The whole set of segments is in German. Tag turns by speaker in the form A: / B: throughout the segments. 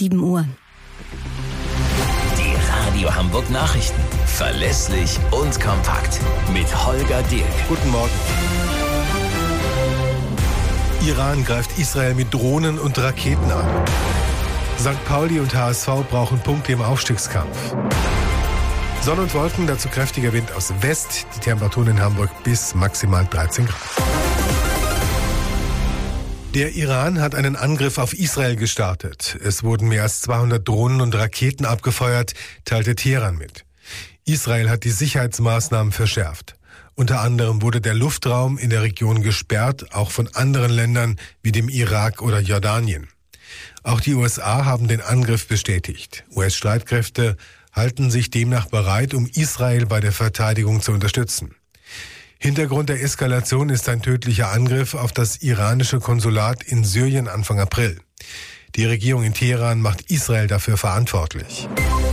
A: 7 Uhr.
B: Die Radio Hamburg Nachrichten. Verlässlich und kompakt. Mit Holger Dirk.
C: Guten Morgen. Iran greift Israel mit Drohnen und Raketen an. St. Pauli und HSV brauchen Punkte im Aufstiegskampf. Sonne und Wolken, dazu kräftiger Wind aus West. Die Temperaturen in Hamburg bis maximal 13 Grad. Der Iran hat einen Angriff auf Israel gestartet. Es wurden mehr als 200 Drohnen und Raketen abgefeuert, teilte Teheran mit. Israel hat die Sicherheitsmaßnahmen verschärft. Unter anderem wurde der Luftraum in der Region gesperrt, auch von anderen Ländern wie dem Irak oder Jordanien. Auch die USA haben den Angriff bestätigt. US-Streitkräfte halten sich demnach bereit, um Israel bei der Verteidigung zu unterstützen. Hintergrund der Eskalation ist ein tödlicher Angriff auf das iranische Konsulat in Syrien Anfang April. Die Regierung in Teheran macht Israel dafür verantwortlich.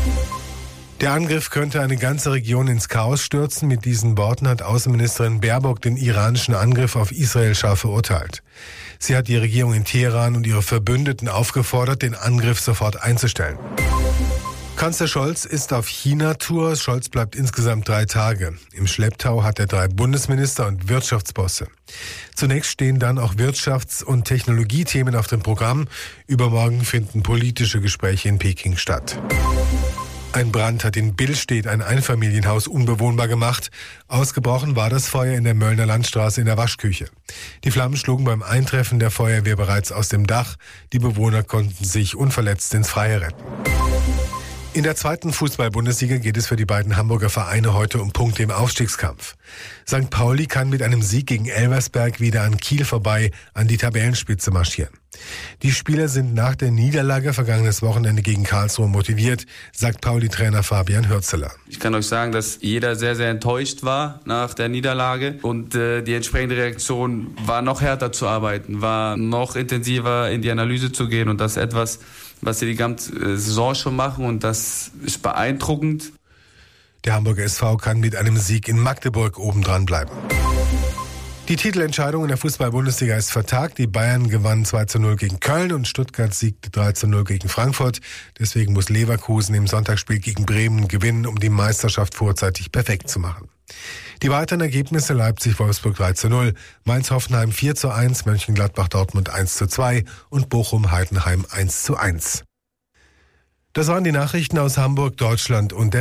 C: Der Angriff könnte eine ganze Region ins Chaos stürzen. Mit diesen Worten hat Außenministerin Baerbock den iranischen Angriff auf Israel scharf verurteilt. Sie hat die Regierung in Teheran und ihre Verbündeten aufgefordert, den Angriff sofort einzustellen. Kanzler Scholz ist auf China-Tour. Scholz bleibt insgesamt 3 Tage. Im Schlepptau hat er 3 Bundesminister und Wirtschaftsbosse. Zunächst stehen dann auch Wirtschafts- und Technologiethemen auf dem Programm. Übermorgen finden politische Gespräche in Peking statt. Ein Brand hat in Billstedt ein Einfamilienhaus unbewohnbar gemacht. Ausgebrochen war das Feuer in der Möllner Landstraße in der Waschküche. Die Flammen schlugen beim Eintreffen der Feuerwehr bereits aus dem Dach. Die Bewohner konnten sich unverletzt ins Freie retten. In der 2. Fußball-Bundesliga geht es für die beiden Hamburger Vereine heute um Punkte im Aufstiegskampf. St. Pauli kann mit einem Sieg gegen Elversberg wieder an Kiel vorbei an die Tabellenspitze marschieren. Die Spieler sind nach der Niederlage vergangenes Wochenende gegen Karlsruhe motiviert, sagt Pauli-Trainer Fabian Hürzeler.
D: Ich kann euch sagen, dass jeder sehr, sehr enttäuscht war nach der Niederlage und die entsprechende Reaktion war noch härter zu arbeiten, war noch intensiver in die Analyse zu gehen und das ist etwas, was sie die ganze Saison schon machen und das ist beeindruckend.
C: Der Hamburger SV kann mit einem Sieg in Magdeburg obendran bleiben. Die Titelentscheidung in der Fußball-Bundesliga ist vertagt. Die Bayern gewannen 2:0 gegen Köln und Stuttgart siegte 3:0 gegen Frankfurt. Deswegen muss Leverkusen im Sonntagsspiel gegen Bremen gewinnen, um die Meisterschaft vorzeitig perfekt zu machen. Die weiteren Ergebnisse: Leipzig-Wolfsburg 3:0, Mainz-Hoffenheim 4:1, Mönchengladbach-Dortmund 1:2 und Bochum-Heidenheim 1:1. Das waren die Nachrichten aus Hamburg, Deutschland und der